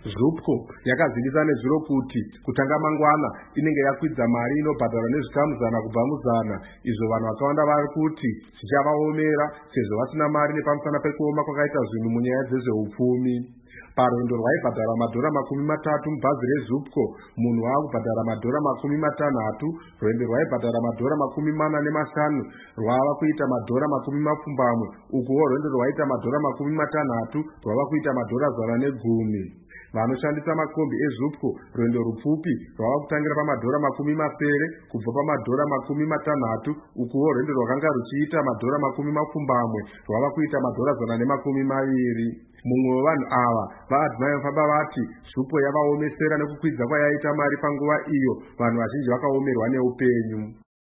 Zupco yakazivisa nezuro kuti kutanga mangwana inenge yakwidza mari inobhadharwa nezvikamu 100 kubva mu100, izvo vanhu vakawanda vari kuti zvichavaomera sezvo vasina mari nepamusana pekuoma kwakaita zvinhu munyaya dzezveupfumi. Parwendo rwaibhadhara $30 mubhazi reZupco, munhu waakubhadhara $60. Rwendo rwaibhadhara $45 rwava kuita $70, ukuwo rwendo rwaita $60 rwava kuita $110. Vanoshandisa makombi eZupco, rwendo rupfupi rwava kutangira $70 kubva $60, ukuwo rwendo rwakanga ruchiita $70 rwava kuita $120. Mumwe wevanhu ava vaadzimai vafamba vati Zupco yavaomesera nekukwidza kwayaita mari panguva iyo vanhu vazhinji vakaomerwa neupenyu.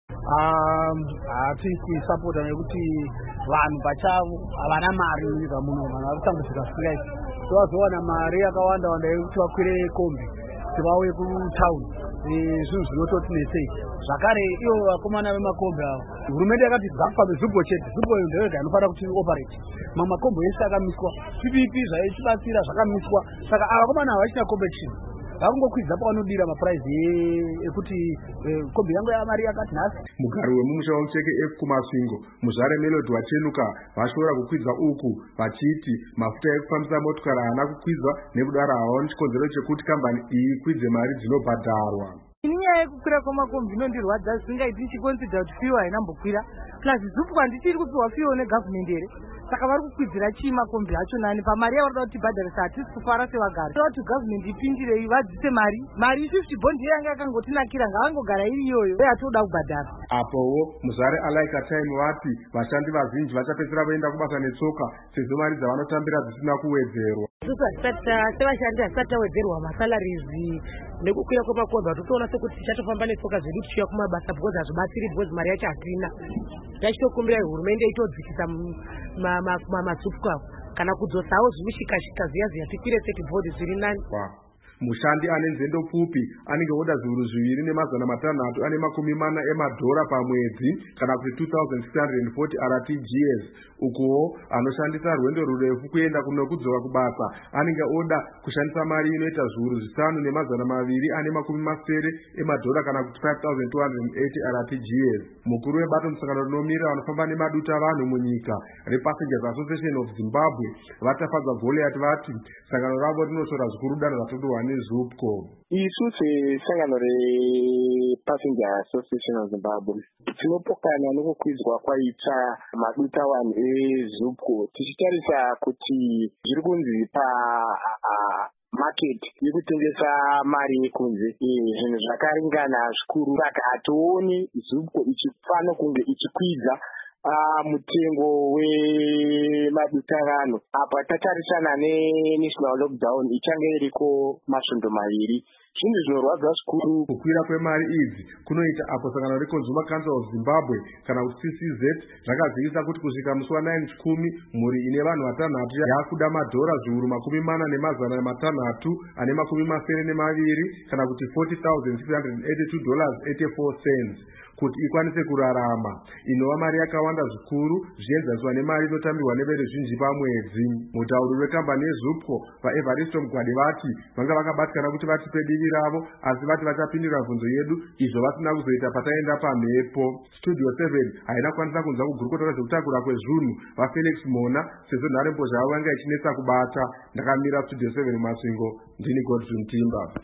Hatisi kuisapota nekuti vanhu pachavo havana mari munyika muno, vanhu vari kutambudzika zvisingaiti. Vazowana mari yakawanda wanda yekuti vakwire kombi kuti vauye kutaundi, zvinhu zvinototi nesei. Zvakare ivo vakomana vemakombi avo, hurumende yakati dzakufamba Zupco chete, Zupco ndoyega inofanira kuti operate. Mamwe makombi ese akamiswa, PPP zvaichibatsira zvakamiswa, saka ava vakomana ava vachina competition. Vakungokwidza pavanodira mapuraizi ekuti kombi yangu mari yakati nhasi. Mugari wemumusha wemucheke kumasvingo, muzvare Melody wachenuka vashora kukwidza uku vachiti mafuta ekufambisa motokari haana kukwidza nekudaro havaoni chikonzero chekuti kambani iyi ikwidze mari dzinobhadharwa. Inyaya yekukwira kwamakombi inondirwadza zvisingaiti chikonsidha kuti fiyo hainambokwira, plus Zupco handichiri kupiwa fiyo negavhmendi here. Saka vari kukwidzira chii makombi acho nani pamari yavarida kuti bhadharisa hatisi kufara sevagari. Toda kuti gavhmendi ipindirei vadzise mari 50 bondi yanga yakangotinakira, ngavangogara iri iyoyo uye hatoda kubhadhara. Apowo muzare Alaika Time vati vashandi vazhinji vachapedzera voenda kubasa netsoka sezvo mari dzavanotambira dzisina kuwedzerwa. Sevashandi hasati tawedzerwa masalarizi nekukwira kwemakombi, hatotoona sekuti tichatofamba netsoka zvedu tichiuya kumabasa because hazvibatsiri, because mari yacho hatina. Tachitokumbira hurumende itodzikisa mazupco avo kana kudzosawo zvimushikashika ziya tikwire seti bhodhi zviri nani. Mushandi ane nzendo pfupi anenge oda zviuru 2,600 ane $40 pamwedzi kana kuti 2,640 RTGS. Ukuwo anoshandisa rwendo rurefu kuenda kunokudzoka kubasa anenge oda kushandisa mari inoita zviuru 5,200 ane $70 kana kuti 5,280 RTGS. Mukuru webato musangano rinomira vanofamba nemaduta vanhu munyika rePassengers Association of Zimbabwe vatafadzwa Goliath vati sangano ravo rinotora zvikuru danho ratodorwa neZupco. Isu sesangano rePassenger Association of Zimbabwe tinopokana nokukwidzwa kwaita maduta vanhu eZupco, tichitarisa kuti zviri kunzi market yekutengesa mari yekunze zvinhu zvakaringana zvikuru, saka hationi Zupco ichifana kunge ichikwidza mutengo wemaduta vanhu. Apa tatarisana nenational lockdown ichange iriko masvondo 2. Zvinhu zvinorwadza zvikuru. Kukwira kwemari idzi kunoita apo sangano reConsumer Council of Zimbabwe kana kuti CCZ zvakazivisa kuti kusvika musi wa9 Chikumi mhuri ine vanhu vatanhatu yakuda $4,600 ane $2 kana kuti $40,682.84 kuti ikwanise kurarama, inova mari yakawanda zvikuru zvichienzaniswa nemari inotambirwa neveruzhinji pamwedzi. Mutauri wekambani yeZupco vaEvaristo Mugwade vati vanga vakabatikana kuti vatipe divi ravo, asi vati vachapindira bvunzo yedu izvo vasina kuzoita pataenda pamhepo. Studio 7 haina kwanisa kunzwa kugurukotora zvekutakura kwezvunhu vaFelix Mona sezvo nharembozha yavo yanga ichinetsa kubata. Ndakamira Studio 7 Masvingo, ndini Godfrey Timba.